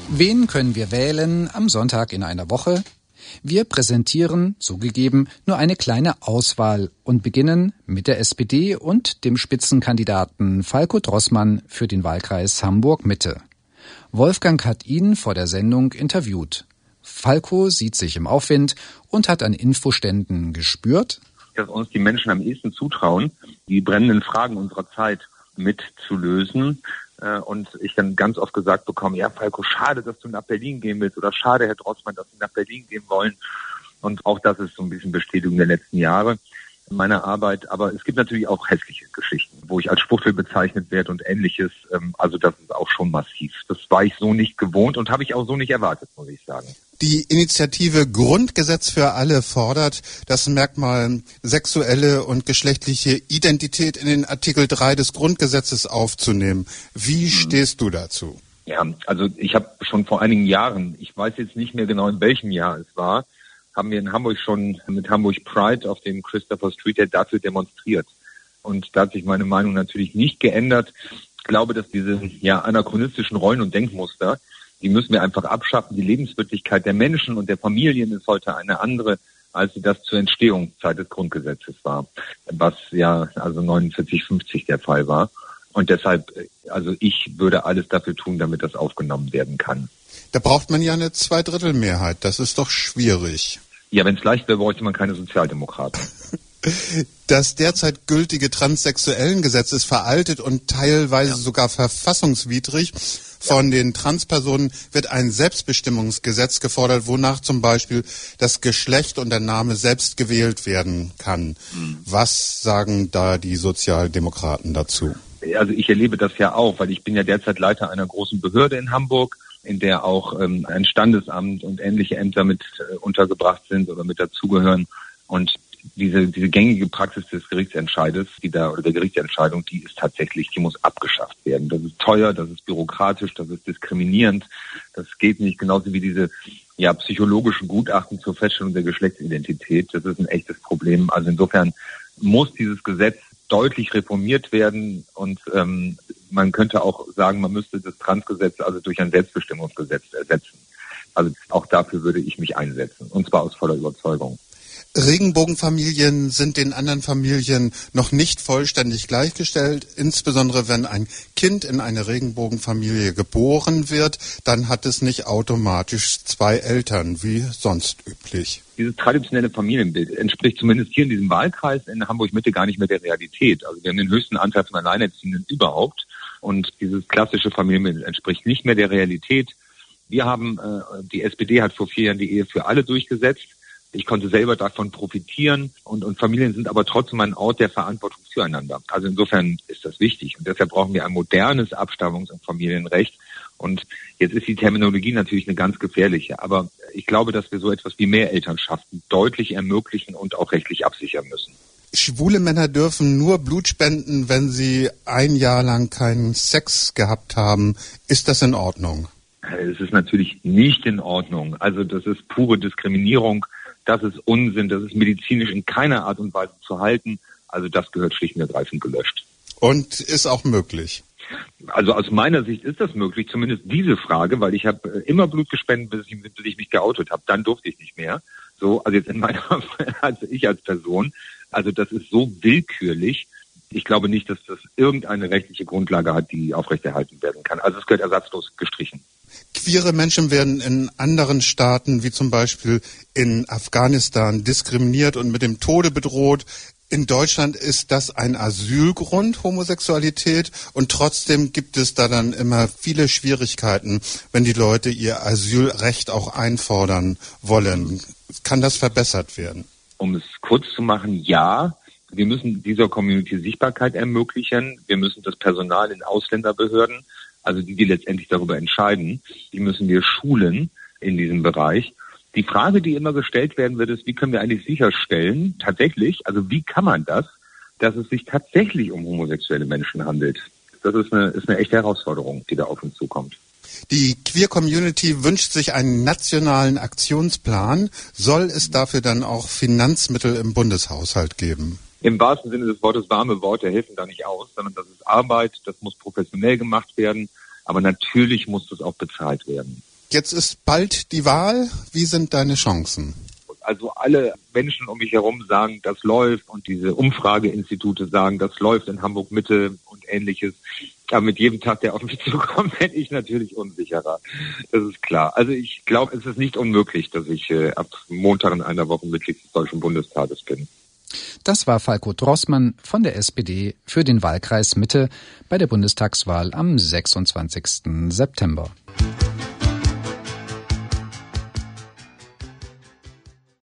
Wen können wir wählen am Sonntag in einer Woche? Wir präsentieren, zugegeben, nur eine kleine Auswahl und beginnen mit der SPD und dem Spitzenkandidaten Falko Droßmann für den Wahlkreis Hamburg-Mitte. Wolfgang hat ihn vor der Sendung interviewt. Falko sieht sich im Aufwind und hat an Infoständen gespürt, dass uns die Menschen am ehesten zutrauen, die brennenden Fragen unserer Zeit mitzulösen. Und ich dann ganz oft gesagt bekomme, ja Falko, schade, dass du nach Berlin gehen willst oder schade, Herr Droßmann, dass Sie nach Berlin gehen wollen. Und auch das ist so ein bisschen Bestätigung der letzten Jahre meiner Arbeit. Aber es gibt natürlich auch hässliche Geschichten, wo ich als Schwuchtel bezeichnet werde und Ähnliches. Also das ist auch schon massiv. Das war ich so nicht gewohnt und habe ich auch so nicht erwartet, muss ich sagen. Die Initiative Grundgesetz für alle fordert, das Merkmal sexuelle und geschlechtliche Identität in den Artikel 3 des Grundgesetzes aufzunehmen. Wie stehst du dazu? Ja, also ich habe schon vor einigen Jahren, ich weiß jetzt nicht mehr genau in welchem Jahr es war, haben wir in Hamburg schon mit Hamburg Pride auf dem Christopher Street Day dafür demonstriert. Und da hat sich meine Meinung natürlich nicht geändert. Ich glaube, dass diese anachronistischen Rollen und Denkmuster, die müssen wir einfach abschaffen. Die Lebenswirklichkeit der Menschen und der Familien ist heute eine andere, als sie das zur Entstehungszeit des Grundgesetzes war, was also 49, 50 der Fall war. Und deshalb, also ich würde alles dafür tun, damit das aufgenommen werden kann. Da braucht man ja eine Zweidrittelmehrheit. Das ist doch schwierig. Ja, wenn es leicht wäre, bräuchte man keine Sozialdemokraten. Das derzeit gültige Transsexuellengesetz ist veraltet und teilweise sogar verfassungswidrig. Von den Transpersonen wird ein Selbstbestimmungsgesetz gefordert, wonach zum Beispiel das Geschlecht und der Name selbst gewählt werden kann. Was sagen da die Sozialdemokraten dazu? Also ich erlebe das ja auch, weil ich bin ja derzeit Leiter einer großen Behörde in Hamburg, in der auch ein Standesamt und ähnliche Ämter mit untergebracht sind oder mit dazugehören. Und diese gängige Praxis des Gerichtsentscheides, der Gerichtsentscheidung, die muss abgeschafft werden. Das ist teuer, das ist bürokratisch, das ist diskriminierend. Das geht nicht, genauso wie diese psychologischen Gutachten zur Feststellung der Geschlechtsidentität. Das ist ein echtes Problem. Also insofern muss dieses Gesetz deutlich reformiert werden und man könnte auch sagen, man müsste das Transgesetz also durch ein Selbstbestimmungsgesetz ersetzen. Also auch dafür würde ich mich einsetzen, und zwar aus voller Überzeugung. Regenbogenfamilien sind den anderen Familien noch nicht vollständig gleichgestellt. Insbesondere wenn ein Kind in eine Regenbogenfamilie geboren wird, dann hat es nicht automatisch zwei Eltern, wie sonst üblich. Dieses traditionelle Familienbild entspricht zumindest hier in diesem Wahlkreis in Hamburg-Mitte gar nicht mehr der Realität. Also wir haben den höchsten Anteil von Alleinerziehenden überhaupt. Und dieses klassische Familienbild entspricht nicht mehr der Realität. Die SPD hat vor 4 Jahren die Ehe für alle durchgesetzt. Ich konnte selber davon profitieren und Familien sind aber trotzdem ein Ort der Verantwortung füreinander. Also insofern ist das wichtig und deshalb brauchen wir ein modernes Abstammungs- und Familienrecht. Und jetzt ist die Terminologie natürlich eine ganz gefährliche, aber ich glaube, dass wir so etwas wie Mehrelternschaften deutlich ermöglichen und auch rechtlich absichern müssen. Schwule Männer dürfen nur Blut spenden, wenn sie 1 Jahr lang keinen Sex gehabt haben. Ist das in Ordnung? Es ist natürlich nicht in Ordnung. Also das ist pure Diskriminierung. Das ist Unsinn, das ist medizinisch in keiner Art und Weise zu halten. Also das gehört schlicht und ergreifend gelöscht. Und ist auch möglich? Also aus meiner Sicht ist das möglich, zumindest diese Frage, weil ich habe immer Blut gespendet, bis ich mich geoutet habe. Dann durfte ich nicht mehr. So, also jetzt also ich als Person. Also das ist so willkürlich. Ich glaube nicht, dass das irgendeine rechtliche Grundlage hat, die aufrechterhalten werden kann. Also es gehört ersatzlos gestrichen. Queere Menschen werden in anderen Staaten, wie zum Beispiel in Afghanistan, diskriminiert und mit dem Tode bedroht. In Deutschland ist das ein Asylgrund, Homosexualität, und trotzdem gibt es da dann immer viele Schwierigkeiten, wenn die Leute ihr Asylrecht auch einfordern wollen. Kann das verbessert werden? Um es kurz zu machen, ja. Wir müssen dieser Community Sichtbarkeit ermöglichen. Wir müssen das Personal in Ausländerbehörden, also die letztendlich darüber entscheiden, die müssen wir schulen in diesem Bereich. Die Frage, die immer gestellt werden wird, ist, wie können wir eigentlich sicherstellen, tatsächlich, also wie kann man das, dass es sich tatsächlich um homosexuelle Menschen handelt? Das ist eine echte Herausforderung, die da auf uns zukommt. Die Queer-Community wünscht sich einen nationalen Aktionsplan. Soll es dafür dann auch Finanzmittel im Bundeshaushalt geben? Im wahrsten Sinne des Wortes, warme Worte helfen da nicht aus, sondern das ist Arbeit, das muss professionell gemacht werden, aber natürlich muss das auch bezahlt werden. Jetzt ist bald die Wahl. Wie sind deine Chancen? Also alle Menschen um mich herum sagen, das läuft, und diese Umfrageinstitute sagen, das läuft in Hamburg Mitte und Ähnliches. Aber mit jedem Tag, der auf mich zukommt, werde ich natürlich unsicherer. Das ist klar. Also ich glaube, es ist nicht unmöglich, dass ich ab Montag in einer Woche Mitglied des Deutschen Bundestages bin. Das war Falko Droßmann von der SPD für den Wahlkreis Mitte bei der Bundestagswahl am 26. September.